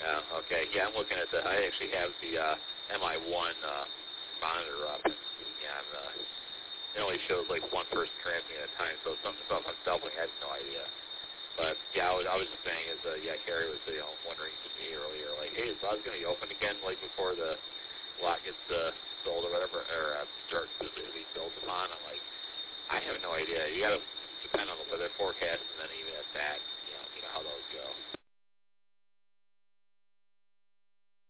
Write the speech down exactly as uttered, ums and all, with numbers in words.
Uh, okay, yeah, I'm looking at the, I actually have the uh, M I one uh, monitor up, and uh, it only shows like one person transmitting at a time, so something about I'm doubling, I have no idea. But yeah, I was, I was just saying is, uh, yeah, Carrie was, you know, wondering to me earlier, like, hey, is Buzz going to be open again, like, before the lot gets uh, sold or whatever, or uh, starts to be built upon? I'm like, I have no idea. You got to depend on the weather forecast, and then even at that, you know, you know how those go.